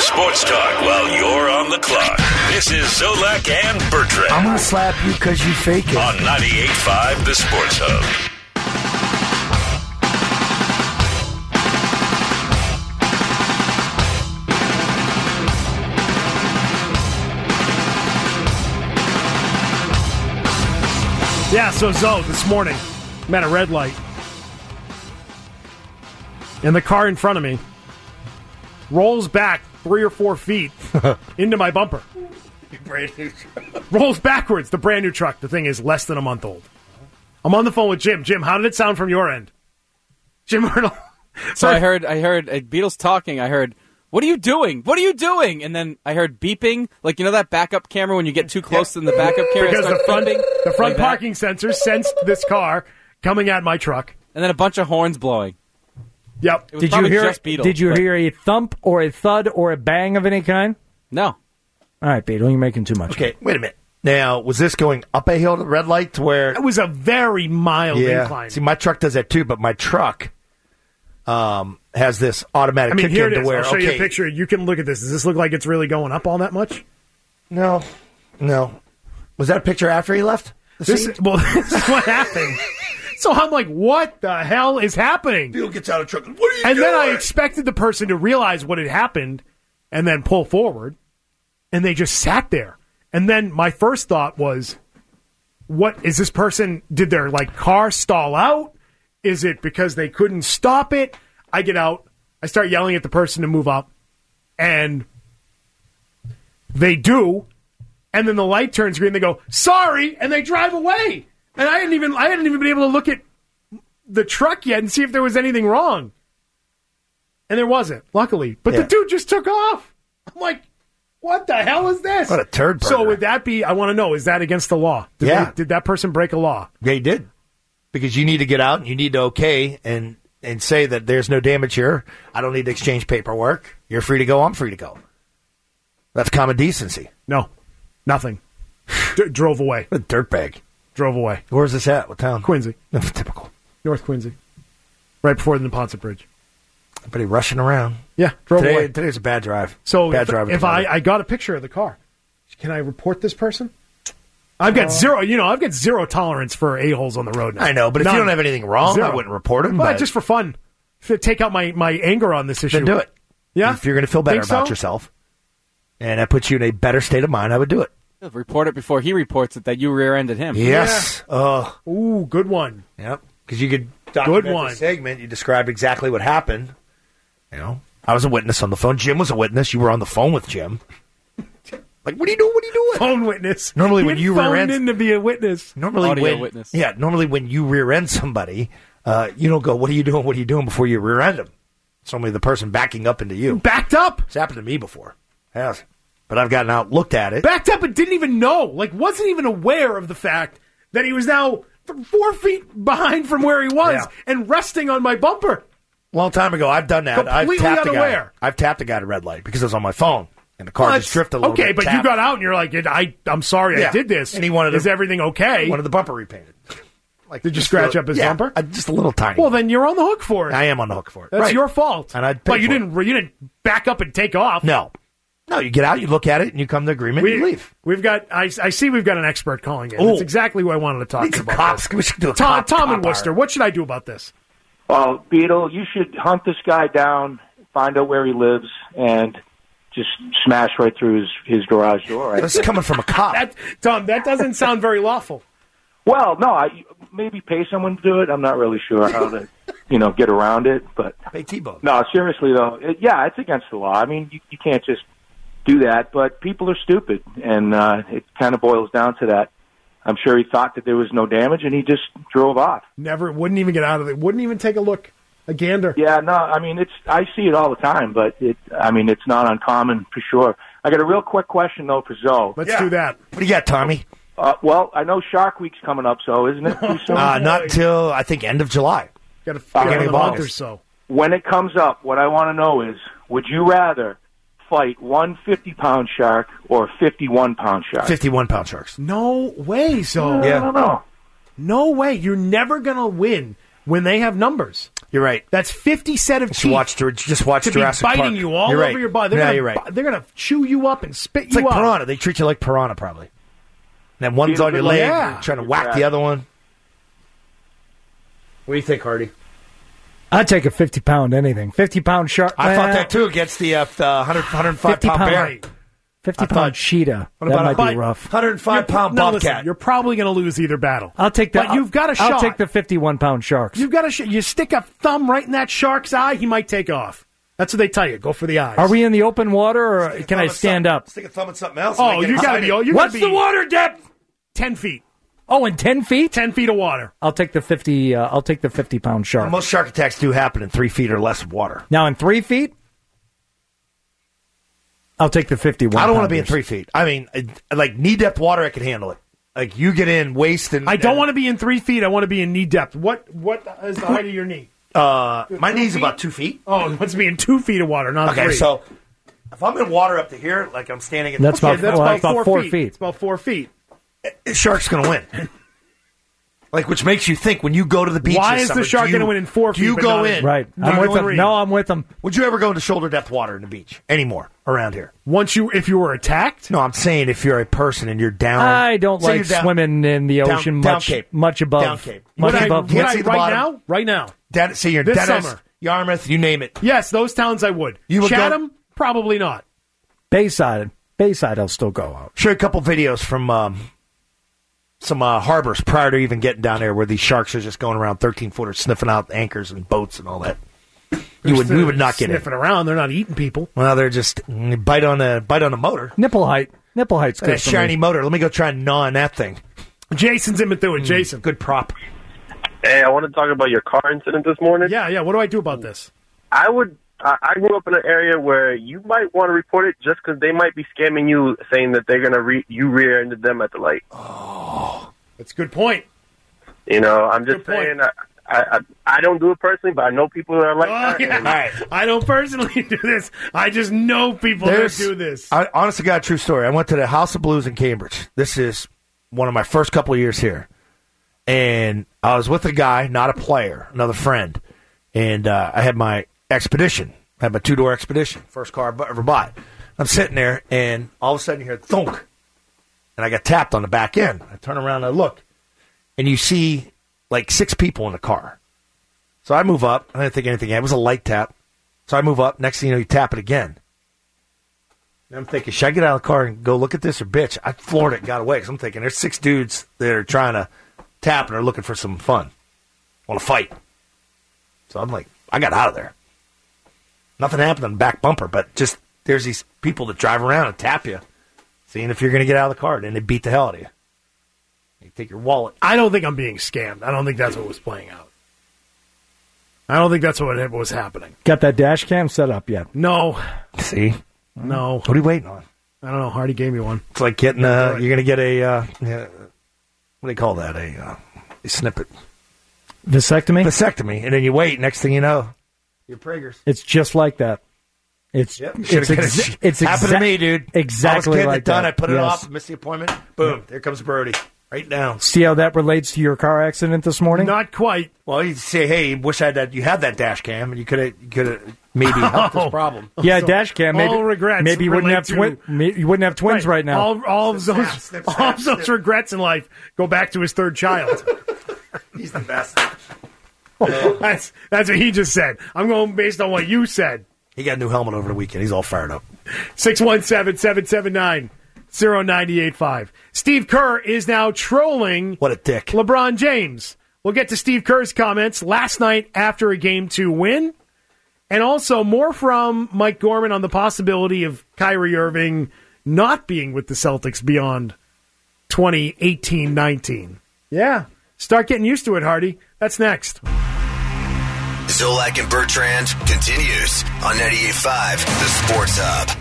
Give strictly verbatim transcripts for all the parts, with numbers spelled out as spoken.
sports talk while you're on the clock. This is Zolak and Bertrand. I'm going to slap you because you fake it. On ninety-eight point five, The Sports Hub. Yeah, so Zoe, this morning, I'm at a red light. And the car in front of me rolls back three or four feet into my bumper. Brand new truck. Rolls backwards, the brand new truck. The thing is less than a month old. I'm on the phone with Jim. Jim, how did it sound from your end? Jim Arnold. So I heard I heard uh, Beatles talking. I heard, what are you doing? What are you doing? And then I heard beeping. Like, you know that backup camera when you get too close to the backup camera? Because the front, beeping, the front like parking sensor sensed this car coming at my truck. And then a bunch of horns blowing. Yep. It was did you probably hear? just Beatles, did you but- hear a thump or a thud or a bang of any kind? No. All right, Beetle, you're making too much. Okay, wait a minute. Now, was this going up a hill to the red light to where... It was a very mild yeah. incline. See, my truck does that too, but my truck um, has this automatic I mean, kick here in it to is. where... I'll show okay, you a picture. You can look at this. Does this look like it's really going up all that much? No. No. Was that a picture after he left? the This scene? is, well, this is what happened. So I'm like, what the hell is happening? Beetle gets out of the truck. What are you And doing? then I expected the person to realize what had happened and then pull forward. And they just sat there. And then my first thought was, what is this person? Did their like car stall out? Is it because they couldn't stop it? I get out. I start yelling at the person to move up. And they do. And then the light turns green. They go, sorry. And they drive away. And I hadn't even I hadn't even been able to look at the truck yet and see if there was anything wrong. And there wasn't, luckily. But Yeah. the dude just took off. I'm like, what the hell is this? What a turd So burger. would that be, I want to know, is that against the law? Did Yeah. they- did that person break a law? They did. Because you need to get out and you need to okay and, and say that there's no damage here. I don't need to exchange paperwork. You're free to go. I'm free to go. That's common decency. No, nothing. D- drove away. What a dirtbag. Drove away. Where's this at? What town? Quincy. Typical. North Quincy. Right before the Neponset Bridge. Everybody rushing around. Yeah, drove Today, away. today's a bad drive. So bad if, drive if I, I got a picture of the car, can I report this person? I've got Uh, zero, you know, I've got zero tolerance for a-holes on the road now. I know, but if None. you don't have anything wrong, Zero. I wouldn't report him. Well, but just for fun. To take out my, my anger on this issue. then do it. Yeah? If you're going to feel better Think so? about yourself, and that puts you in a better state of mind, I would do it. Report it before he reports it that you rear-ended him. Yes. Oh. Ooh, good one. Yep. Because you could document Good one. the segment. You described exactly what happened. You know, I was a witness on the phone. Jim was a witness. You were on the phone with Jim. Like, what are you doing? What are you doing? Phone witness. Normally He when had you phoned rear end, in to be a witness. normally Audio when witness. yeah, normally when you rear end somebody, uh, you don't go, "What are you doing? What are you doing?" before you rear end them. It's normally the person backing up into you. Backed up. It's happened to me before. Yes, but I've gotten out, looked at it. Backed up and didn't even know. Like, wasn't even aware of the fact that he was now th- four feet behind from where he was Yeah. and resting on my bumper. Long time ago, I've done that. I've Completely tapped a guy. unaware. I've tapped a guy at a red light because it was on my phone, and the car Well, just drifted a little okay, bit. but you tapped. got out and you're like, I, I'm sorry Yeah. I did this. And he wanted Is to- everything okay? Wanted the bumper repainted. Like, Did you just scratch a- up his yeah, bumper? uh, just a little tiny. Well, then you're on the hook for it. I am on the hook for it. That's Right. your fault. And I'd pay But you for it. didn't. You didn't back up and take off. No, no. You get out, you look at it, and you come to agreement. We, and you leave. We've got. I, I see. We've got an expert calling in. Ooh. That's exactly what I wanted to talk Need some about. cops. this. We should do a Tom, cop- Tom cop in Worcester. hour. What should I do about this? Well, Beetle, you should hunt this guy down, find out where he lives, and just smash right through his, his garage door. Right? This is coming from a cop. That, Tom, that doesn't sound very lawful. Well, no, I maybe pay someone to do it. I'm not really sure how to, you know, get around it. But Hey, T-Bone. no, seriously though, it, yeah, it's against the law. I mean, you, you can't just do that. But people are stupid, and uh, it kind of boils down to that. I'm sure he thought that there was no damage, and he just drove off. Never. Wouldn't even get out of it. Wouldn't even take a look. A gander. Yeah, no, I mean, it's I see it all the time, but it, I mean, it's not uncommon for sure. I got a real quick question though for Zoe. Let's Yeah. do that. What do you got, Tommy? Uh, well, I know Shark Week's coming up, so isn't it too soon? Uh, not until I think end of July. Got a, Uh, got a August. month or so. When it comes up, what I want to know is, would you rather fight one fifty-pound shark or a fifty-one pound shark? Fifty-one pound sharks. No way. So I Yeah. don't know. no way. You're never gonna win when they have numbers. You're right. That's fifty set of Just teeth. watch, just watch to Jurassic be biting Park. you all You're over right. your body. They're yeah, gonna, you're right. They're gonna chew you up and spit It's you like up. piranha. They treat you like piranha, probably. And then one's Yeah, on your leg, yeah. you're trying to whack the other one. What do you think, Hardy? I'd take a fifty pound anything. fifty pound shark. I thought well, that too against the, uh, the one hundred, one hundred five fifty pound pound, bear. Right. fifty I thought- pound cheetah. What That about a might bite? be rough. one hundred five pound no, bobcat. listen, you're probably going to lose either battle. I'll take the. But you've got a I'll shot. take the fifty-one pound sharks. You've got a sh- you stick a thumb right in that shark's eye, he might take off. That's what they tell you. Go for the eyes. Are we in the open water, or Stick a can thumb I in stand something- up? Stick a thumb in something else. Oh, and get you got to excited. be. Oh, you What's gotta the be water depth? ten feet. Oh, in ten feet. Ten feet of water. I'll take the fifty. Uh, I'll take the fifty pound shark. Most shark attacks do happen in three feet or less of water. Now in three feet, I'll take the fifty-one. I don't want to be in pounders. three feet. I mean, it- like knee depth water, I can handle it. Like you get in waist and I don't and, want to be in three feet. I want to be in knee depth. What What is the height of your knee? Uh, my knee's about two feet. Oh, it wants to be in two feet of water, not Okay, three. so if I'm in water up to here, like I'm standing, at That's okay, about- that's well, about, that's about four, four feet. feet. It's about four feet. the shark's going to win. Like, which makes you think when you go to the beach. Why this is the summer, shark do you- gonna win in four Do you feet, but go not in? in- Right, No, I'm with going them. three. No, I'm with them. Would you ever go into shoulder depth water in the beach anymore around here? Once you, if you were attacked, No, I'm saying if you're a person and you're down. I don't say like you're down- swimming in the down- ocean down much, Cape. much above. Down Cape. Much would I, above. would Can't I see the right bottom. now? Right now. Den- see, you're This Dennis, summer. Yarmouth, you name it. Yes, those towns I would. You would go- Chatham, probably not. Bayside, Bayside, I'll still go out. Show you a couple videos from um, some uh, harbors prior to even getting down there, where these sharks are just going around thirteen footers, sniffing out anchors and boats and all that. You would, we would not get in. sniffing around. They're not eating people. Well, they're just mm, bite on a bite on a motor. Nipple height, nipple height's good That for shiny me. motor. Let me go try and gnaw on that thing. Jason's in Methuen. Jason. Good prop. Hey, I want to talk about your car incident this morning. Yeah, yeah. What do I do about this? I would. I I grew up in an area where you might want to report it just because they might be scamming you, saying that they're gonna re- you rear-ended them at the light. That's a good point. You know, I'm just Good point. saying. I, I I I don't do it personally, but I know people that are like Oh, that. yeah. and- right. I don't personally do this. I just know people There's, that do this. I, honest to God, true story. I went to the House of Blues in Cambridge. This is one of my first couple of years here. And I was with a guy, not a player, another friend. And uh, I had my Expedition. I had my two-door Expedition, first car I ever bought. I'm sitting there, and all of a sudden you hear thunk. And I got tapped on the back end. I turn around and I look. And you see like six people in the car. So I move up. I didn't think anything. It was a light tap. So I move up. Next thing you know, you tap it again. And I'm thinking, should I get out of the car and go look at this or bitch? I floored it and got away because I'm thinking there's six dudes that are trying to tap and are looking for some fun. Want to fight. So I'm like, I got out of there. Nothing happened on the back bumper, but just there's these people that drive around and tap you, seeing if you're going to get out of the car. And they beat the hell out of you. They take your wallet. I don't think I'm being scammed. I don't think that's what was playing out. I don't think that's what was happening. Got that dash cam set up yet? No, See? no. What are you waiting on? I don't know. Hardy gave me one. It's like getting, uh, do it. you're going to get a, uh, yeah, what do you call that? A, uh, a snippet. Vasectomy? Vasectomy. And then you wait. Next thing you know, you're priggers. It's just like that. It's Yep. it's Should've got exa- it. it's happened exa- to me, dude. I was Exactly getting like it done. that. I put it Yes. off, missed the appointment. Boom. There comes Brody. Right down. See how that relates to your car accident this morning? Not quite. Well, you say, hey, wish I had that. You had that dash cam, and you could have, you could have maybe helped this Oh. problem. Yeah, So, dash cam. Maybe, all regrets maybe you wouldn't relate have to- twin. may- You wouldn't have twins right, now. All, all of Snip, those, snap, snip, all snap, of those snip. regrets in life go back to his third child. He's the best. that's that's what he just said. I'm going based on what you said. He got a new helmet over the weekend. He's all fired up. six one seven, seven seven nine, zero nine eight five. Steve Kerr is now trolling What a dick. LeBron James. We'll get to Steve Kerr's comments last night after a game two win. And also more from Mike Gorman on the possibility of Kyrie Irving not being with the Celtics beyond twenty eighteen nineteen. Yeah. Start getting used to it, Hardy. That's next. Zolak and Bertrand continues on ninety-eight point five, The Sports Hub.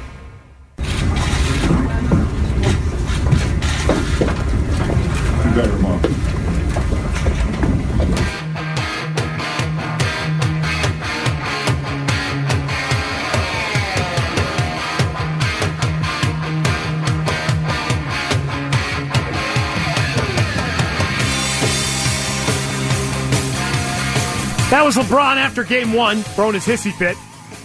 Better, Mom. That was was LeBron after game one, throwing his hissy fit.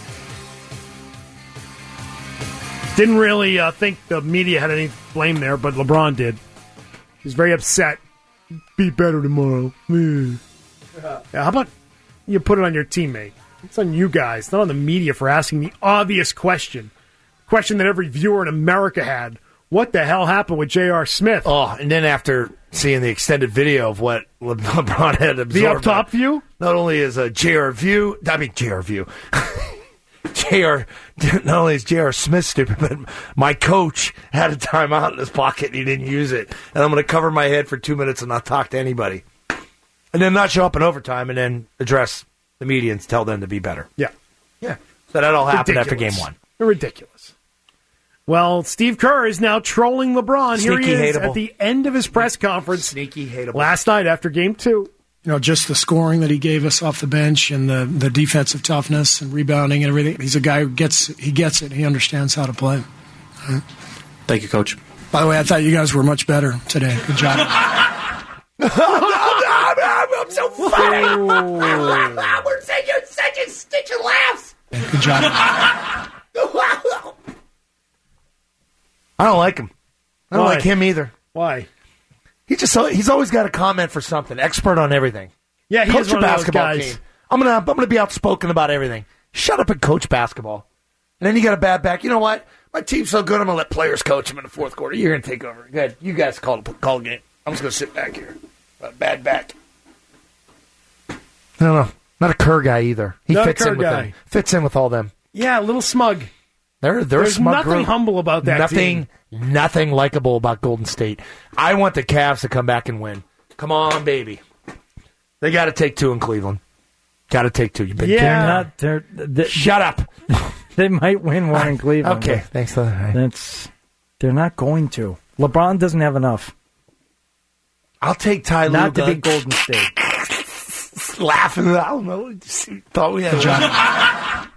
Didn't really uh, think the media had any blame there, but LeBron did. He's very upset. Be better tomorrow. Yeah, how about you put it on your teammate? It's on you guys, not on the media for asking the obvious question. Question that every viewer in America had. What the hell happened with J R. Smith? Oh, and then after seeing the extended video of what Le- LeBron had absorbed. The up-top view? Not only is a J R view, I mean J R view. J R, not only is J R. Smith stupid, but my coach had a timeout in his pocket and he didn't use it. And I'm going to cover my head for two minutes and not talk to anybody. And then not show up in overtime and then address the media and tell them to be better. Yeah. Yeah. So that all happened Ridiculous. after game one. Ridiculous. Well, Steve Kerr is now trolling LeBron. Sneaky Here he is hateable. at the end of his press conference. Sneaky hateable. Last night after game two. You know, just the scoring that he gave us off the bench and the, the defensive toughness and rebounding and everything. He's a guy who gets he gets it. He understands how to play. Right. Thank you, Coach. By the way, I thought you guys were much better today. Good job. I'm so funny. We're taking such a stitch of laughs. Good job. I don't like him. I don't Why? like him either. Why? He just he's always got a comment for something. Expert on everything. Yeah, he coach is a one of those basketball guys. team. I'm gonna I'm gonna be outspoken about everything. Shut up and coach basketball. And then you got a bad back. You know what? My team's so good. I'm gonna let players coach them in the fourth quarter. You're gonna take over. Good. You guys call call a game. I'm just gonna sit back here. A bad back. I don't know. Not a Kerr guy either. He Not a fits Kerr in with guy. them. Fits in with all them. Yeah, a little smug. They're they're a There's smug nothing group. humble about that Nothing. team. Nothing likable about Golden State. I want the Cavs to come back and win. Come on, baby. They got to take two in Cleveland. Got to take two. You've been They're kidding. not. They're, they, Shut up. They might win one in Cleveland. Okay, but thanks. For that. That's. They're not going to. LeBron doesn't have enough. I'll take Ty Lue. Not to gun. beat Golden State. Laughing. I don't know. Just thought we had John.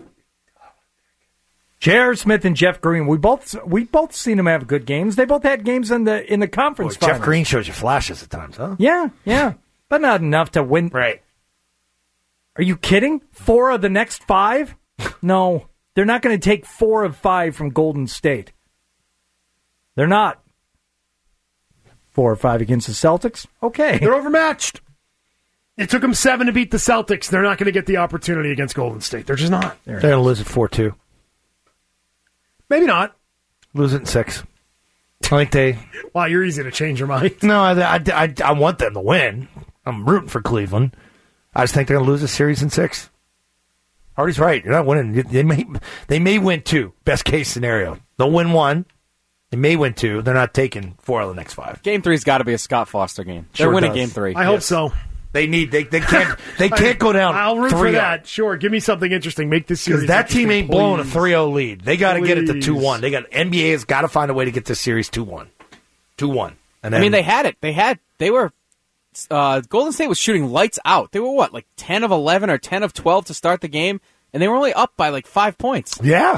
J R. Smith and Jeff Green. We both we both seen them have good games. They both had games in the in the conference. Boy, Jeff finals. Green shows you flashes at times, huh? Yeah, yeah, but not enough to win. Right. Are you kidding? Four of the next five? No, they're not going to take four of five from Golden State. They're not. Four or five against the Celtics? Okay. They're overmatched. It took them seven to beat the Celtics. They're not going to get the opportunity against Golden State. They're just not. They're going to lose it four two. Maybe not. Lose it in six. I think they... Wow, you're easy to change your mind. No, I, I, I, I want them to win. I'm rooting for Cleveland. I just think they're going to lose the series in six. Hardy's right. You're not winning. They may, they may win two. Best case scenario. They'll win one. They may win two. They're not taking four out of the next five. Game three's got to be a Scott Foster game. They're Sure winning does. game three. I hope so. They need. They, they can't. They can't go down. I'll root three for oh. that. Sure, give me something interesting. Make this series Because that team interesting, ain't blowing a please. three oh lead. They got to get it to Please. two one. They got N B A has got to find a way to get this series two one. two one. And I then, mean, they had it. They had. They were. Uh, Golden State was shooting lights out. They were what, like ten of eleven or ten of twelve to start the game, and they were only up by like five points. Yeah.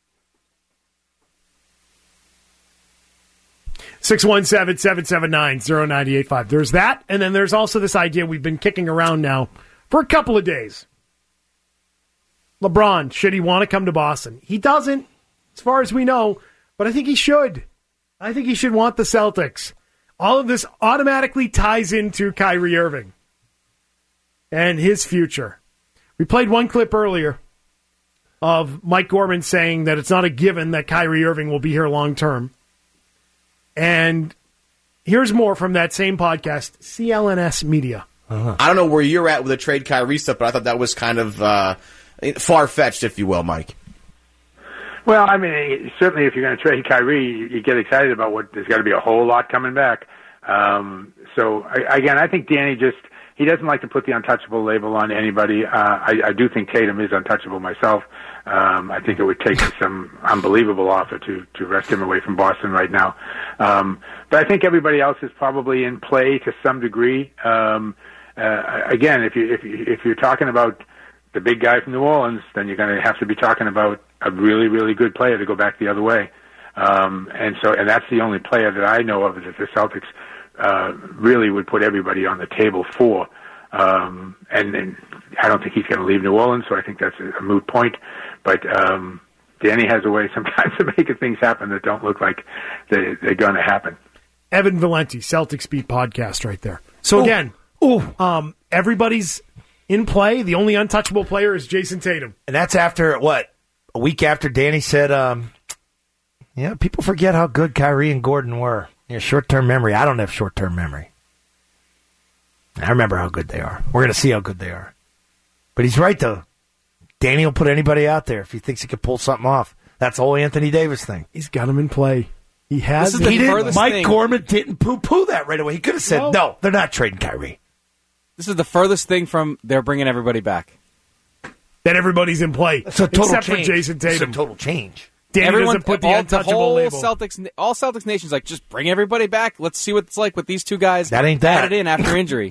six one seven, seven seven nine, zero nine eight five. There's that, and then there's also this idea we've been kicking around now for a couple of days. LeBron, should he want to come to Boston? He doesn't, as far as we know, but I think he should. I think he should want the Celtics. All of this automatically ties into Kyrie Irving and his future. We played one clip earlier of Mike Gorman saying that it's not a given that Kyrie Irving will be here long term. And here's more from that same podcast, C L N S Media. Uh-huh. I don't know where you're at with the trade Kyrie stuff, but I thought that was kind of uh, far-fetched, if you will, Mike. Well, I mean, certainly if you're going to trade Kyrie, you, you get excited about what there's got to be a whole lot coming back. Um, so, I, again, I think Danny just, he doesn't like to put the untouchable label on anybody. Uh, I, I do think Tatum is untouchable myself. Um, I think it would take some unbelievable offer to, to wrest him away from Boston right now. Um, but I think everybody else is probably in play to some degree. Um, uh, again, if you, if you, if you're talking about the big guy from New Orleans, then you're going to have to be talking about a really, really good player to go back the other way. Um, and so, and that's the only player that I know of that the Celtics, uh, really would put everybody on the table for. Um, and, and I don't think he's going to leave New Orleans, so I think that's a, a moot point. But um, Danny has a way sometimes of making things happen that don't look like they, they're going to happen. Evan Valenti, Celtics Beat podcast right there. So, again, Ooh. Um, everybody's in play. The only untouchable player is Jason Tatum. And that's after, what, a week after Danny said, um, yeah, people forget how good Kyrie and Gordon were. Yeah, short-term memory. I don't have short-term memory. I remember how good they are. We're going to see how good they are. But he's right, though. Danny will put anybody out there if he thinks he can pull something off. That's the whole Anthony Davis thing. He's got him in play. He has. This is the he didn't, Mike thing. Gorman didn't poo-poo that right away. He could have said, no. no, they're not trading Kyrie. This is the furthest thing from they're bringing everybody back. That everybody's in play. It's a total except change. for Jason Tatum. It's a total change. Danny Everyone, doesn't put the all, untouchable the whole label. Celtics, all Celtics nations like just bring everybody back. Let's see what it's like with these two guys. That ain't that. Added in after injury.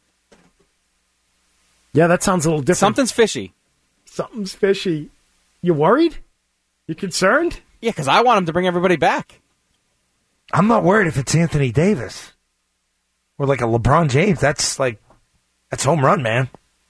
Yeah, that sounds a little different. Something's fishy. Something's fishy. You worried? You concerned? Yeah, because I want him to bring everybody back. I'm not worried if it's Anthony Davis or like a LeBron James. That's like, that's home run, man.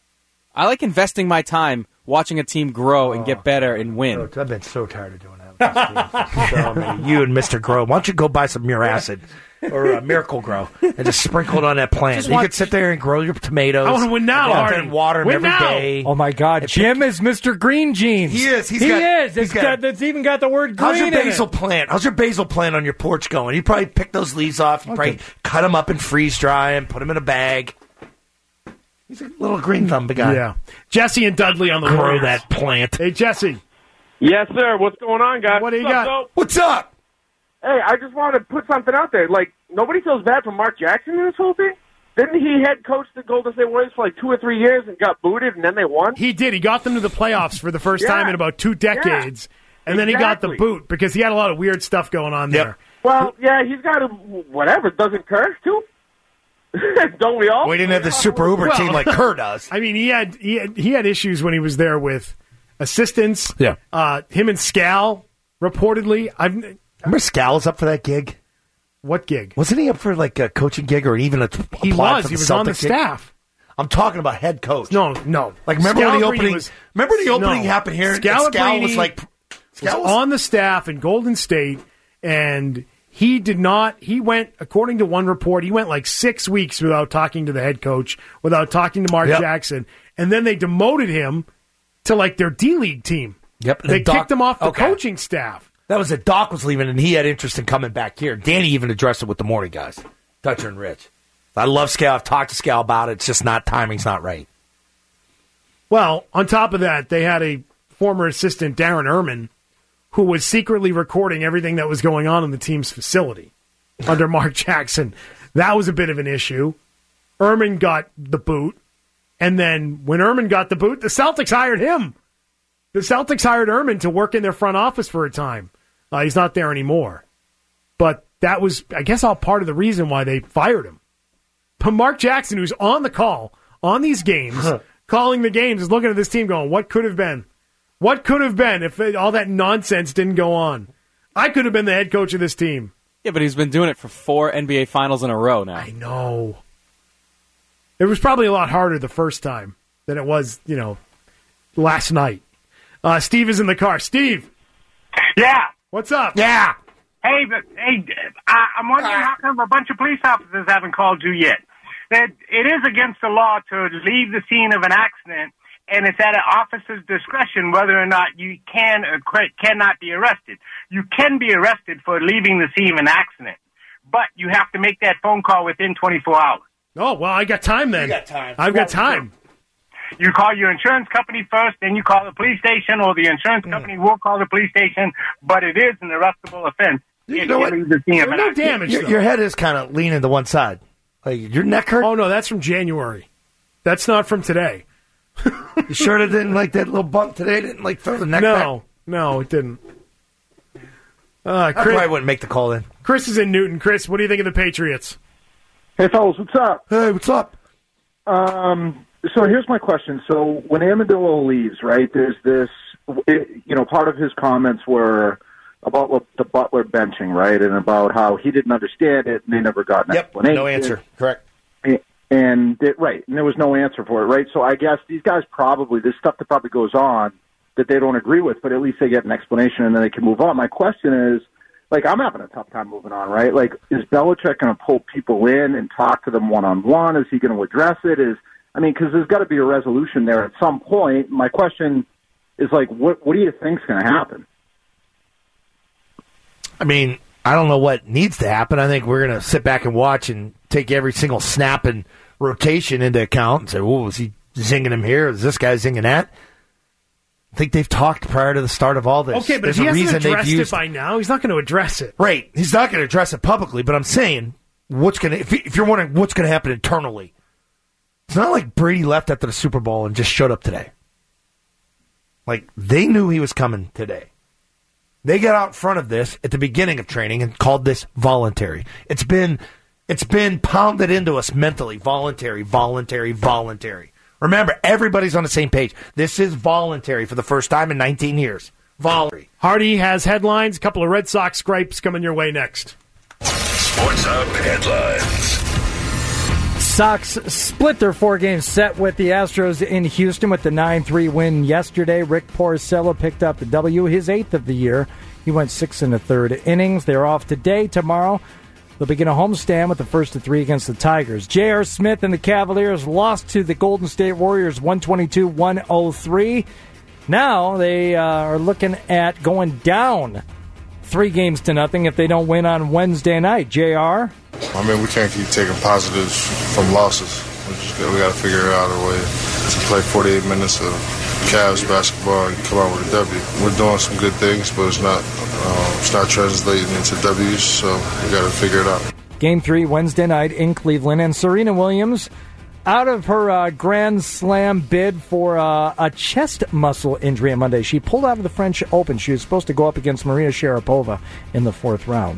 I like investing my time watching a team grow and get better and win. I've been so tired of doing that. So many. You and Mister Grow. Why don't you go buy some Muracid or uh, Miracle Grow and just sprinkle it on that plant? Just You watch- could sit there and grow your tomatoes. I want to win now, and Artie. then water them Win every now. day. Oh, my God. Jim is Mister Green Jeans. He is. He's he got- is. he's It's got- got, that's even got the word green How's your in basil it. plant? How's your basil plant on your porch going? You probably pick those leaves off. You probably cut them up and freeze dry them, put them in a bag. He's a little green thumb guy. Yeah. Jesse and Dudley on the Grow Warriors. that plant. Hey, Jesse. Yes, sir. What's going on, guys? What do you What's up, got? Zoe? What's up? Hey, I just wanted to put something out there. Like, nobody feels bad for Mark Jackson in this whole thing? Didn't he head coach the Golden State Warriors for like two or three years and got booted, and then they won? He did. He got them to the playoffs for the first Yeah. time in about two decades, and then he got the Exactly. boot because he had a lot of weird stuff going on there. Well, yeah, he's got a whatever. Doesn't curse, too? Don't we all? We didn't have the super Uber Well, team like Kerr does. I mean, he had he had, he had issues when he was there with assistants. Yeah. Uh, him and Scal, reportedly. I've Remember Scal was up for that gig? What gig? Wasn't he up for like a coaching gig or even a He applied was. for He the was on the Celtics gig? staff. I'm talking about head coach. No, no. Like remember when the Scalabrini opening? was- remember the opening no. happened here. and Scalabrini Scal was like was Scal was, on the staff in Golden State, and he did not. He went, according to one report, he went like six weeks without talking to the head coach, without talking to Mark Yep. Jackson, and then they demoted him to like their D League team. Yep. They And Doc- kicked him off the okay. coaching staff. That was it. Doc was leaving, and he had interest in coming back here. Danny even addressed it with the morning guys, Dutcher and Rich. I love Scal. I've talked to Scal about it. It's just not timing's not right. Well, on top of that, they had a former assistant, Darren Erman, who was secretly recording everything that was going on in the team's facility under Mark Jackson. That was a bit of an issue. Erman got the boot, and then when Erman got the boot, the Celtics hired him. The Celtics hired Erman to work in their front office for a time. Uh, he's not there anymore. But that was, I guess, all part of the reason why they fired him. But Mark Jackson, who's on the call, on these games, calling the games, is looking at this team going, what could have been? What could have been if it, all that nonsense didn't go on? I could have been the head coach of this team. Yeah, but he's been doing it for four N B A Finals in a row now. I know. It was probably a lot harder the first time than it was, you know, last night. Uh, Steve is in the car. Steve. Yeah. What's up? Yeah. Hey, but, hey, I, I'm wondering how come a bunch of police officers haven't called you yet. That it is against the law to leave the scene of an accident, and it's at an officer's discretion whether or not you can or cannot be arrested. You can be arrested for leaving the scene of an accident, but you have to make that phone call within twenty-four hours. Oh, well, I got time then. You got time. I've got time. You call your insurance company first, then you call the police station, or the insurance company will call the police station, but it is an arrestable offense. You know what? There's no damage, Your, though. your head is kind of leaning to one side. Like your neck hurt. Oh, no, that's from January. That's not from today. You sure it didn't like that little bump today? Didn't like throw the neck back? No, no, it didn't. Uh, I Chris, probably wouldn't make the call then. Chris is in Newton. Chris, what do you think of the Patriots? Hey, fellas, what's up? Hey, what's up? Um, so here's my question. So when Amendola leaves, right, there's this, it, you know, part of his comments were about what the Butler benching, right, and about how he didn't understand it and they never got an Yep, explanation. no answer. Correct. And it, right, and there was no answer for it, right? So I guess these guys probably, there's stuff that probably goes on that they don't agree with, but at least they get an explanation and then they can move on. My question is, like, I'm having a tough time moving on, right? Like, is Belichick going to pull people in and talk to them one-on-one? Is he going to address it? Is I mean, because there's got to be a resolution there at some point. My question is, like, what what do you think's going to happen? I mean, I don't know what needs to happen. I think we're going to sit back and watch and take every single snap and rotation into account and say, "Oh, is he zinging him here? Is this guy zinging that?" I think they've talked prior to the start of all this. Okay, but There's if he a hasn't reason addressed they've used it by now, he's not going to address it. Right. He's not going to address it publicly, but I'm saying, what's going to, if, if you're wondering what's going to happen internally, it's not like Brady left after the Super Bowl and just showed up today. Like, they knew he was coming today. They got out in front of this at the beginning of training and called this voluntary. It's been, it's been pounded into us mentally. Voluntary, voluntary, voluntary. Remember, everybody's on the same page. This is voluntary for the first time in nineteen years. Voluntary. Hardy has headlines. A couple of Red Sox gripes coming your way next. Sports Hub headlines. Sox split their four-game set with the Astros in Houston with the nine three win yesterday. Rick Porcello picked up the W, his eighth of the year. He went six and a third innings. They're off today. Tomorrow, they'll begin a homestand with the first of three against the Tigers. J R. Smith and the Cavaliers lost to the Golden State Warriors one twenty-two to one oh three. Now they uh, are looking at going down three games to nothing if they don't win on Wednesday night. J R? I mean, we can't keep taking positives from losses. We just got, we got to figure out a way to play forty-eight minutes of Cavs basketball and come out with a W. We're doing some good things, but it's not uh, it's not translating into W's, so we got to figure it out. Game three Wednesday night in Cleveland, and Serena Williams out of her uh, Grand Slam bid for uh, a chest muscle injury on Monday. She pulled out of the French Open. She was supposed to go up against Maria Sharapova in the fourth round.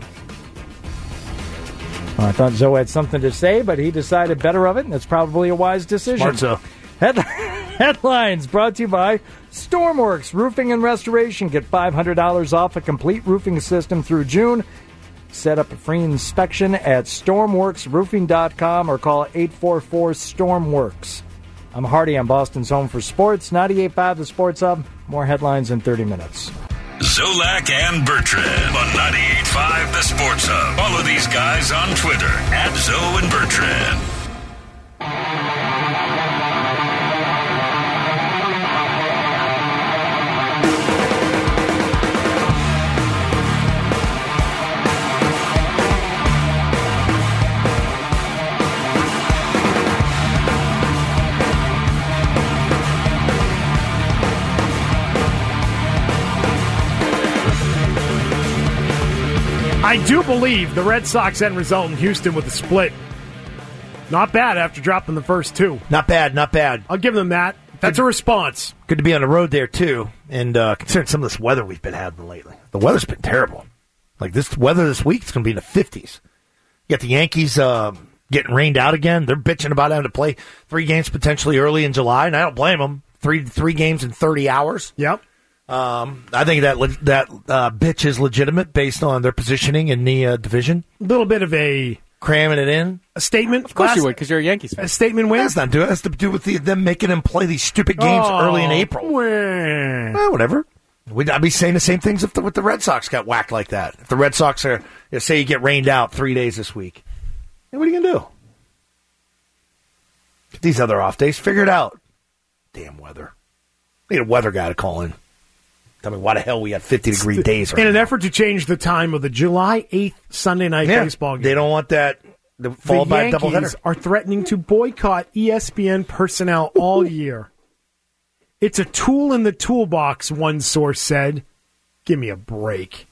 Well, I thought Zoe had something to say, but he decided better of it, and it's probably a wise decision. Smart Zoe. Head- Headlines brought to you by Stormworks Roofing and Restoration. Get five hundred dollars off a complete roofing system through June. Set up a free inspection at stormworks roofing dot com or call eight four four stormworks. I'm Hardy on Boston's Home for Sports, ninety-eight point five The Sports Hub. More headlines in thirty minutes. Zolak and Bertrand on ninety-eight point five The Sports Hub. Follow these guys on Twitter at Zoe and Bertrand. I do believe the Red Sox end result in Houston with a split. Not bad after dropping the first two. Not bad, not bad. I'll give them that. That's Good. a response. Good to be on the road there, too. And uh, considering some of this weather we've been having lately. The weather's been terrible. Like, this weather this week, it's going to be in the fifties. You got the Yankees uh, getting rained out again. They're bitching about having to play three games potentially early in July, and I don't blame them. Three three games in thirty hours. Yep. Um, I think that le- that uh, bitch is legitimate based on their positioning in the uh, division. A little bit of a... Cramming it in. A statement. Of course Last, you would, because you're a Yankees fan. A statement win. That's not do it. It has to do with the, them making them play these stupid games oh, early in April. Wah. Well, whatever. We'd, I'd be saying the same things if the, if the Red Sox got whacked like that. If the Red Sox are, you know, say you get rained out three days this week, then what are you going to do? Get these other off days. Figure it out. Damn weather. Need a weather guy to call in. Tell me why the hell we had fifty-degree days right In an now. effort to change the time of the July eighth Sunday night Yeah, baseball game. they don't want that to fall the by a Yankees doubleheader. are threatening to boycott E S P N personnel all year. It's a tool in the toolbox, one source said. Give me a break.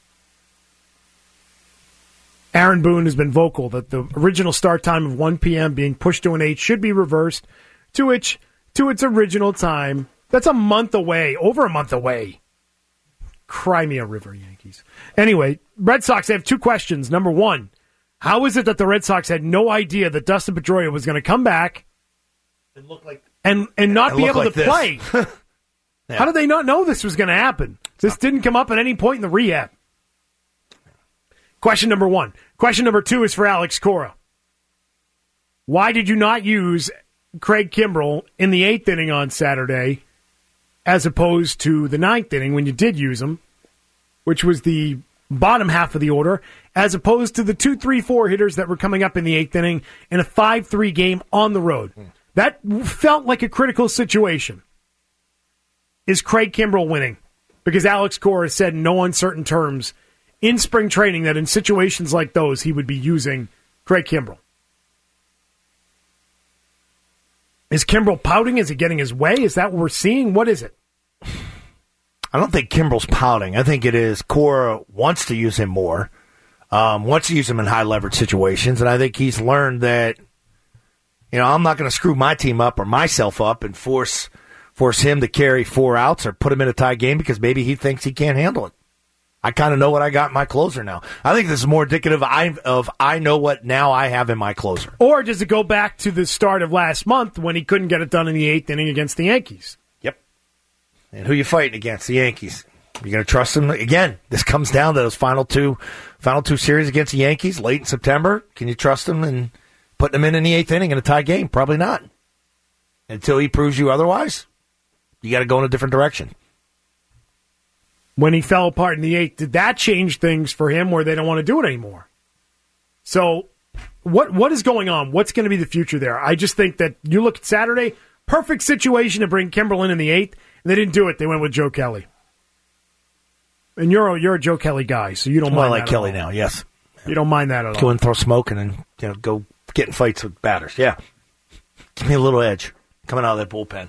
Aaron Boone has been vocal that the original start time of one p.m. being pushed to an eight should be reversed to its, to its original time. That's a month away, over a month away. Cry me a river, Yankees. Anyway, Red Sox, they have two questions. Number one, how is it that the Red Sox had no idea that Dustin Pedroia was going to come back and look like and, and not and be look able like to this. play? Yeah. How did they not know this was going to happen? This didn't come up at any point in the rehab. Question number one. Question number two is for Alex Cora. Why did you not use Craig Kimbrell in the eighth inning on Saturday as opposed to the ninth inning when you did use him, which was the bottom half of the order, as opposed to the two, three, four hitters that were coming up in the eighth inning in a five three game on the road? That felt like a critical situation. Is Craig Kimbrell winning? Because Alex Cora said in no uncertain terms in spring training that in situations like those he would be using Craig Kimbrell. Is Kimbrell pouting? Is he getting his way? Is that what we're seeing? What is it? I don't think Kimbrell's pouting. I think it is Cora wants to use him more, um, wants to use him in high leverage situations, and I think he's learned that, you know, I'm not going to screw my team up or myself up and force force him to carry four outs or put him in a tie game because maybe he thinks he can't handle it. I kind of know what I got in my closer now. I think this is more indicative I, of I know what now I have in my closer. Or does it go back to the start of last month when he couldn't get it done in the eighth inning against the Yankees? Yep. And who you fighting against? The Yankees. You going to trust them? Again, this comes down to those final two final two series against the Yankees late in September. Can you trust them and put them in in the eighth inning in a tie game? Probably not. Until he proves you otherwise, you got to go in a different direction. When he fell apart in the eighth, did that change things for him where they don't want to do it anymore? So what what is going on? What's going to be the future there? I just think that you look at Saturday, perfect situation to bring Kimbrell in in the eighth, and they didn't do it. They went with Joe Kelly. And you're a, you're a Joe Kelly guy, so you don't well, mind I like that Kelly at all. now, yes. You don't mind that at all. Go and throw smoking and you know go get in fights with batters. Yeah. Give me a little edge coming out of that bullpen.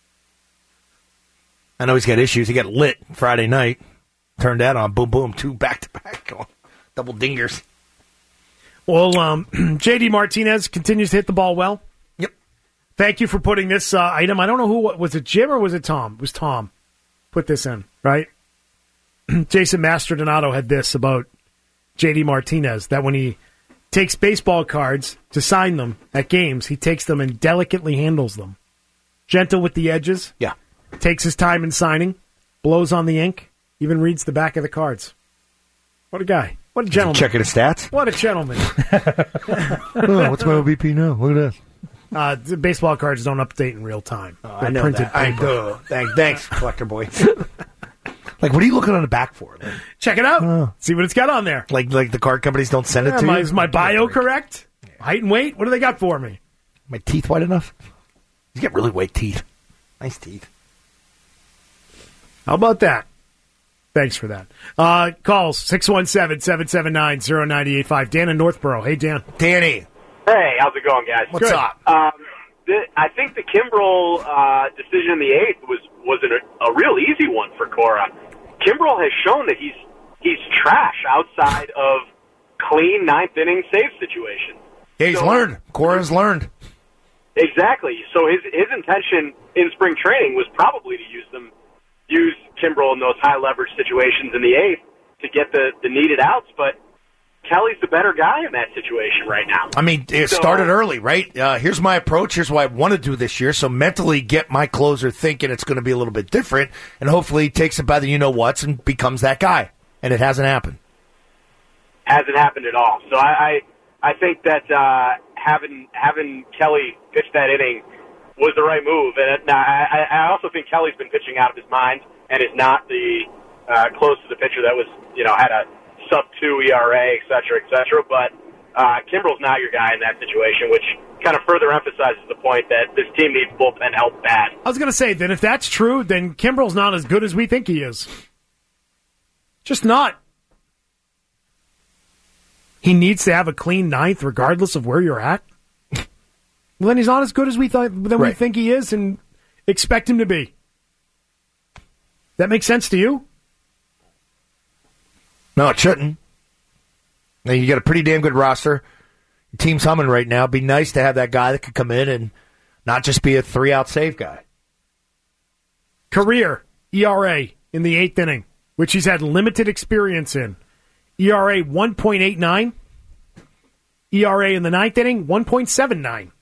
I know he's got issues. He got lit Friday night. Turned that on. Boom, boom. Two back-to-back. Double dingers. Well, um, J D Martinez continues to hit the ball well. Yep. Thank you for putting this uh, item. I don't know who. Was it Jim or was it Tom? It was Tom. Put this in, right? Jason Mastrodonato had this about J D Martinez, that when he takes baseball cards to sign them at games, he takes them and delicately handles them. Gentle with the edges. Yeah. Takes his time in signing, blows on the ink, even reads the back of the cards. What a guy. What a gentleman. Checking his stats? What a gentleman. Oh, what's my O B P now? Look at that. Uh, the baseball cards don't update in real time. Oh, They're I know printed that. I paper. know. Thanks, thanks, collector boy. Like, what are you looking on the back for? Like, Check it out. Oh. See what it's got on there. like, like the card companies don't send it Yeah, to my, you? is my bio correct? Height and weight? What do they got for me? My teeth white enough? You got really white teeth. Nice teeth. How about that? Thanks for that. Uh, calls six one seven, seven seven nine, zero nine eight five. Dan in Northborough. Hey, Dan. Danny. Hey, how's it going, guys? What's Good. up? Um, the, I think the Kimbrell uh, decision in the eighth was was an, a real easy one for Cora. Kimbrell has shown that he's he's trash outside of clean ninth inning save situations. Yeah, he's So- learned. Cora's learned. Exactly. So his his intention in spring training was probably to use them, use Kimbrell in those high leverage situations in the eighth to get the, the needed outs. But Kelly's the better guy in that situation right now. I mean, it So- started early, right? Uh, here's my approach. Here's what I want to do this year. So mentally get my closer thinking it's going to be a little bit different, and hopefully he takes it by the you-know-whats and becomes that guy. And it hasn't happened. Hasn't happened at all. So I I, I think that uh, having having Kelly pitch that inning was the right move. And uh, I, I also think Kelly's been pitching out of his mind and is not the uh, close to the pitcher that was, you know, had a sub two E R A, et cetera, et cetera. But uh, Kimbrell's not your guy in that situation, which kind of further emphasizes the point that this team needs bullpen help bad. I was going to say, then if that's true, then Kimbrell's not as good as we think he is. Just not. He needs to have a clean ninth regardless of where you're at. Well, then he's not as good as we thought than we Right. think he is and expect him to be. That makes sense to you? No, it shouldn't. Now, you got a pretty damn good roster. Your team's humming right now. It'd be nice to have that guy that could come in and not just be a three-out save guy. Career E R A in the eighth inning, which he's had limited experience in. E R A one point eight nine. E R A in the ninth inning, one point seven nine.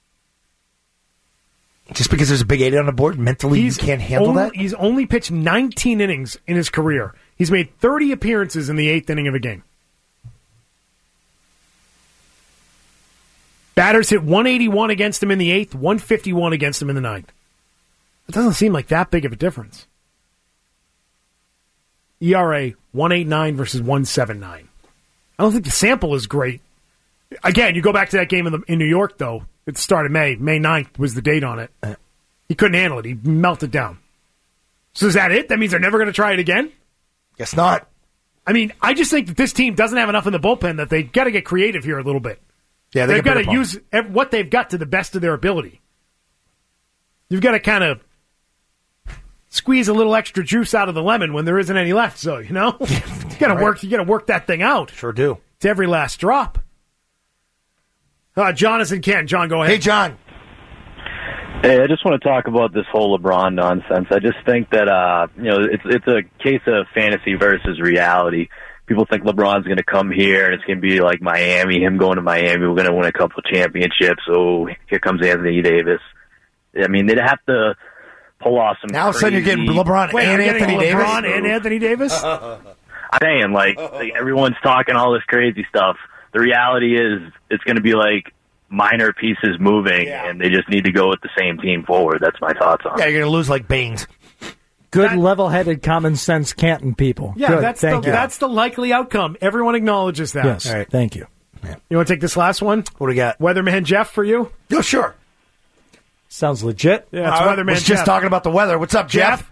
Just because there's a big eight on the board, mentally He's you can't handle only, that? He's only pitched nineteen innings in his career. He's made thirty appearances in the eighth inning of a game. Batters hit one eighty-one against him in the eighth, one fifty-one against him in the ninth. It doesn't seem like that big of a difference. E R A one eighty-nine versus one seventy-nine. I don't think the sample is great. Again, you go back to that game in, the, in New York, though. At the start of May. May ninth was the date on it. He couldn't handle it. He melted down. So is that it? That means they're never going to try it again? Guess not. I mean, I just think that this team doesn't have enough in the bullpen that they've got to get creative here a little bit. Yeah, they they've got to pump. use what they've got to the best of their ability. You've got to kind of squeeze a little extra juice out of the lemon when there isn't any left. So you know, you got to Right. work. You got to work that thing out. Sure do. To every last drop. Uh, Jonathan Kent. John, go ahead. Hey, John. Hey, I just want to talk about this whole LeBron nonsense. I just think that uh, you know it's it's a case of fantasy versus reality. People think LeBron's going to come here and it's going to be like Miami, him going to Miami. We're going to win a couple of championships. Oh, here comes Anthony Davis. I mean, they'd have to pull off some. Now all of a sudden you're getting crazy- LeBron Wait, and you're getting Anthony Davis. LeBron and Anthony Davis. I'm saying, like, like everyone's talking all this crazy stuff. The reality is, it's going to be like minor pieces moving, and they just need to go with the same team forward. That's my thoughts on Yeah, it. you're going to lose like Baines. Good, level-headed, common-sense Canton people. Yeah, Good, that's the, thank you. that's the likely outcome. Everyone acknowledges that. Yes, thank you. You want to take this last one? What do we got? Weatherman Jeff for you? Oh, sure. Sounds legit. Yeah, it's I Weatherman was Jeff. just talking about the weather. What's up, Jeff?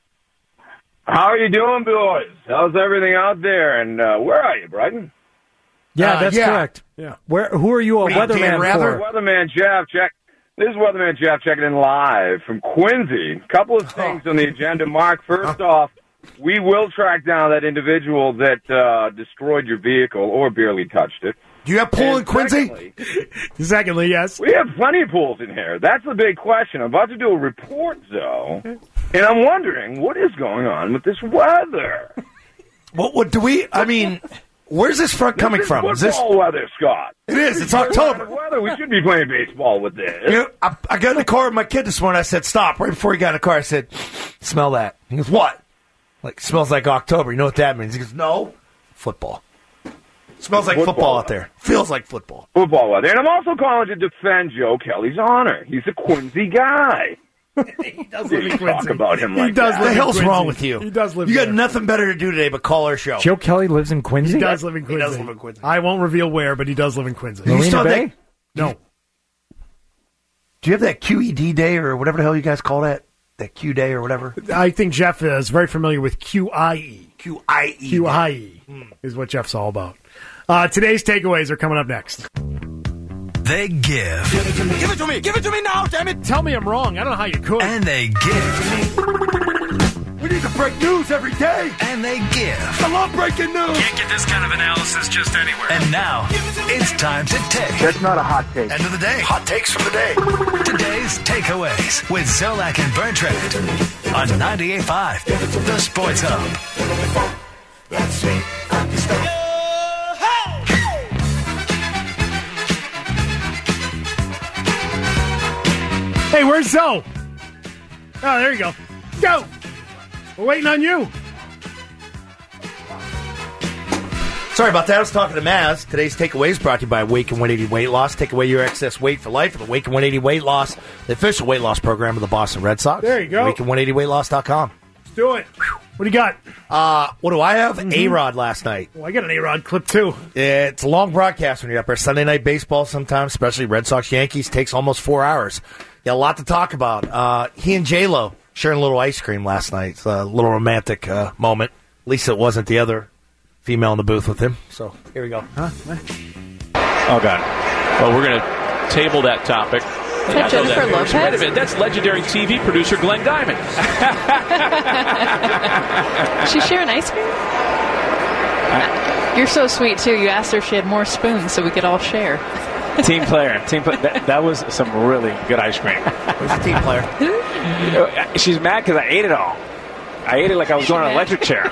How are you doing, boys? How's everything out there? And uh, where are you, Brighton? Yeah, Uh, that's yeah. correct. Yeah. Where? Who are you a weatherman for? Weatherman Jeff, check. This is Weatherman Jeff checking in live from Quincy. Couple of things on the agenda, Mark. First off, we will track down that individual that uh, destroyed your vehicle or barely touched it. Do you have pool in Quincy? Secondly, secondly, yes. We have plenty of pools in here. That's the big question. I'm about to do a report, though, and I'm wondering what is going on with this weather. What, what do we? I mean, where's this front coming This is from? Is this? football weather, Scott? It is. It's We're October. out of Weather. We should be playing baseball with this. You know, I, I got in the car with my kid this morning. I said, "Stop!" Right before he got in the car, I said, "Smell that?" He goes, "What?" Like, smells like October. You know what that means? He goes, "No, football." Smells like football, Football. out there. Feels like football. Football weather. And I'm also calling to defend Joe Kelly's honor. He's a Quincy guy. he does live in Talk about him like He does that. What the hell's wrong with you? He does live You there. got nothing better to do today but call our show. Joe Kelly lives in Quincy. He does live in Quincy. does live in Quincy. I won't reveal where, but he does live in Quincy. You still have that- No. Do you have that Q E D day or whatever the hell you guys call that? That Q day or whatever? I think Jeff is very familiar with Q I E. Q I E. Q I E is what Jeff's all about. Uh, today's takeaways are coming up next. They give. Give it to me. Give it to me. Give it to me now, damn it. Tell me I'm wrong. I don't know how you could. And they give. We need to break news every day. And they give. I love breaking news. Can't get this kind of analysis just anywhere. And now, it's time to take. That's not a hot take. End of the day. Hot takes from the day. Today's takeaways with Zolak and Bertrand on ninety-eight point five, The Sports Hub. That's it. Hey, where's Zoe? Oh, there you go. Go. We're waiting on you. Sorry about that. I was talking to Maz. Today's takeaway is brought to you by Awaken one eighty Weight Loss. Take away your excess weight for life with Awaken one eighty Weight Loss, the official weight loss program of the Boston Red Sox. There you go. Awaken one eighty weight loss dot com. Let's do it. What do you got? Uh, what do I have? Mm-hmm. A-Rod last night. Well, I got an A-Rod clip, too. It's a long broadcast when you're up there. Sunday night baseball sometimes, especially Red Sox Yankees, takes almost four hours. Got a lot to talk about. Uh, he and J-Lo sharing a little ice cream last night. It's a little romantic uh, moment. At least it wasn't the other female in the booth with him. So here we go. Huh? Oh, God. Well, we're going to table that topic. Is that I know Jennifer Lopez? Wait a minute. That's legendary T V producer Glenn Diamond. She's sharing ice cream? You're so sweet, too. You asked her if she had more spoons so we could all share. Team player. Team play- that, that was some really good ice cream. Who's the team player? You know, she's mad because I ate it all. I ate it like I was going on an electric chair.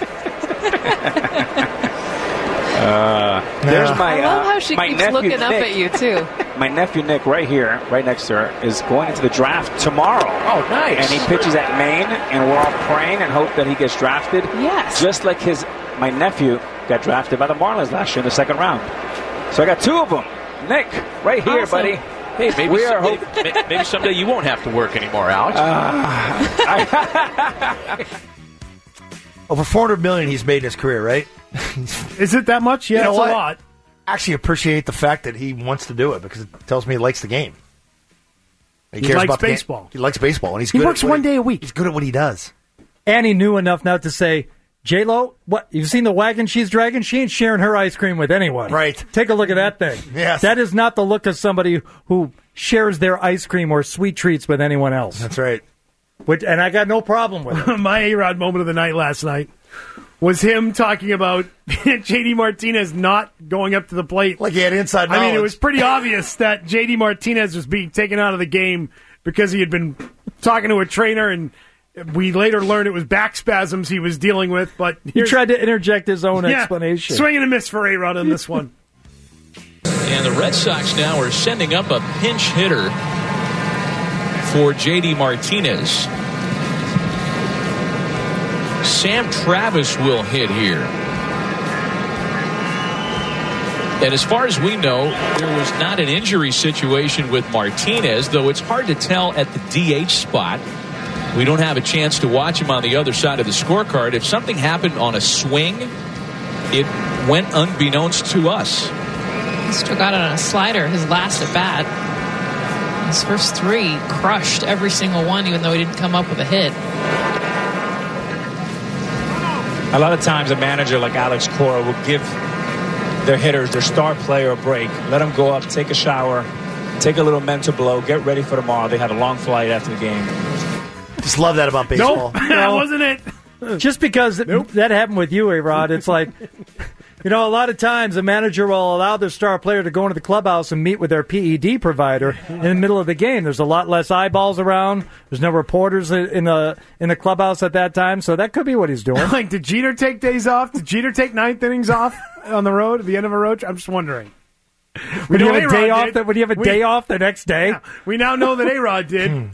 Uh, there's my. I love uh, how she my keeps nephew, looking up Nick. at you, too. My nephew Nick, right here, right next to her, is going into the draft tomorrow. Oh, nice! And he pitches at Maine, and we're all praying and hope that he gets drafted. Yes. Just like his, my nephew got drafted by the Marlins last year in the second round. So I got two of them. Nick, right here, Awesome. buddy. Hey, maybe, We are some- maybe, maybe someday you won't have to work anymore, Alex. Over four hundred million he's made in his career, right? Is it that much? Yeah, You know it's what? a lot. Actually, appreciate the fact that he wants to do it because it tells me he likes the game. He likes the game. baseball. He likes baseball, and he's He good works at what one day a week. He's good at what he does. And he knew enough not to say, J-Lo, what? You've seen the wagon she's dragging? She ain't sharing her ice cream with anyone. Right. Take a look at that thing. Yes. That is not the look of somebody who shares their ice cream or sweet treats with anyone else. That's right. Which, and I got no problem with it. My A-Rod moment of the night last night was him talking about J D Martinez not going up to the plate. Like he had inside I mean, it knowledge. was pretty obvious that J D Martinez was being taken out of the game because he had been talking to a trainer, and we later learned it was back spasms he was dealing with. But He here's- tried to interject his own Yeah, explanation. Swing and a miss for A-Rod on this one. And the Red Sox now are sending up a pinch hitter for J D Martinez. Sam Travis will hit here. And as far as we know, there was not an injury situation with Martinez, though it's hard to tell at the D H spot. We don't have a chance to watch him on the other side of the scorecard. If something happened on a swing, it went unbeknownst to us. He still got it on a slider, his last at bat. His first three crushed every single one, even though he didn't come up with a hit. A lot of times a manager like Alex Cora will give their hitters, their star player, a break. Let them go up, take a shower, take a little mental blow, get ready for tomorrow. They had a long flight after the game. Just love that about baseball. Nope, that wasn't it. Just because that happened with you, A-Rod, it's like, you know, a lot of times a manager will allow their star player to go into the clubhouse and meet with their P E D provider in the middle of the game. There's a lot less eyeballs around. There's no reporters in the in the clubhouse at that time, so that could be what he's doing. Like, did Jeter take days off? Did Jeter take ninth innings off on the road at the end of a road? I'm just wondering. Would he know have a A-Rod day off? did. That would he have a We- day off the next day? Yeah, we now know that A-Rod did.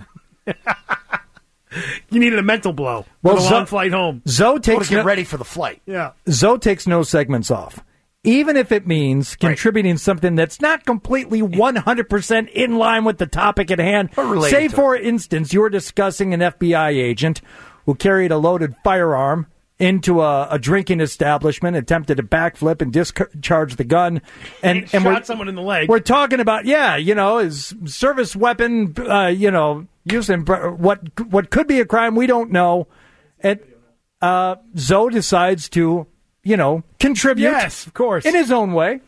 You needed a mental blow Well, for the Zo- long flight home. Zoe takes get no- ready for the flight. Yeah. Zoe takes no segments off, even if it means contributing something that's not completely one hundred percent in line with the topic at hand. related Say, to for instance, you were discussing an F B I agent who carried a loaded firearm into a, a drinking establishment, attempted to backflip and discharge the gun, and, He and shot we're, someone in the leg. we're talking about, yeah, you know, his service weapon, uh, you know, used in what what could be a crime, we don't know. And uh, Zoe decides to, you know, contribute. Yes, of course. In his own way.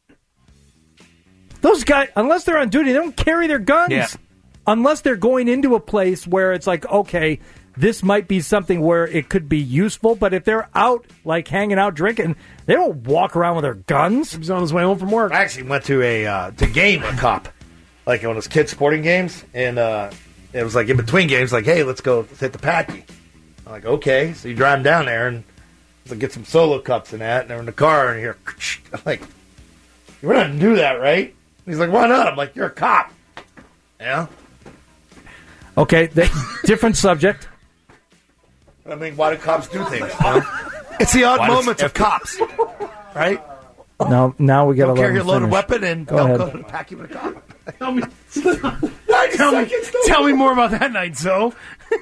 Those guys, unless they're on duty, they don't carry their guns. Yeah. Unless they're going into a place where it's like, okay, this might be something where it could be useful, but if they're out, like hanging out, drinking, they don't walk around with their guns. He was on his way home from work. I actually went to a uh, to game a cop, like one of those kids sporting games, and uh, it was like in between games, like, hey, let's go let's hit the Packy. I'm like, okay, so you drive them down there and like, get some solo cups and that, and they're in the car, and you're I'm like, we're not gonna do that, right? He's like, why not? I'm like, you're a cop. Yeah. Okay, that, different subject. I mean, why do cops do things? You know? It's the odd Why does moments of F- cops, right? Now, now we got to Don't let carry him a loaded finish. weapon and Go don't ahead. go to the Packy with a cop. Tell me, tell me, tell me more about that night, Zoe.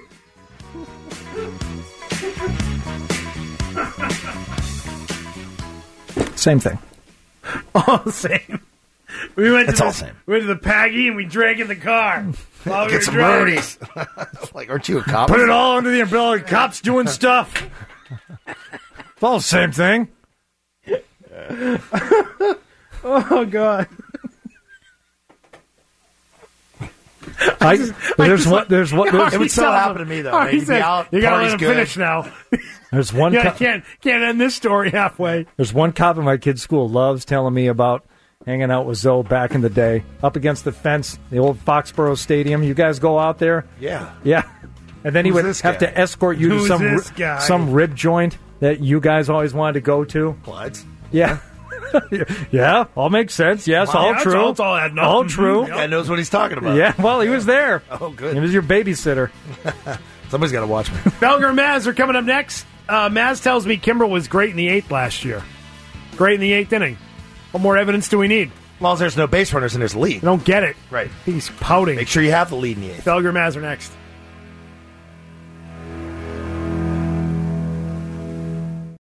Same thing. All the same. We went It's to all the, same. We went to the Paggy and we drank in the car. While we Get were some driving. roadies. Like, aren't you a cop? Put it all under the umbrella of cops doing stuff. It's all the same thing. Oh God. I, just- there's just one. like- There's one. There's, It would still Tell him. happen to me, though. Oh, man. he You'd be said, out, you gotta party's let him good. finish now. there's one. Yeah, co- can't can't end this story halfway. There's one cop in my kid's school loves telling me about hanging out with Zoe back in the day, up against the fence, the old Foxborough Stadium. You guys go out there? Yeah. Yeah. And then he Who's would this have guy? to escort you Who's to some this ri- guy? some rib joint that you guys always wanted to go to. Clyde's. Yeah. Yeah, all makes sense. Yes, Wow. all Yeah, it's true. all- it's all adding up. All Mhm. true. That guy knows what he's talking about. Yeah, well, he was there. Oh, good. He was your babysitter. Somebody's got to watch me. Belger and Maz are coming up next. Uh, Maz tells me Kimbrel was great in the eighth last year. Great in the eighth inning. What more evidence do we need? As long as there's no base runners in his league. I don't get it. Right. He's pouting. Make sure you have the lead in the eighth. Felger Mazur next.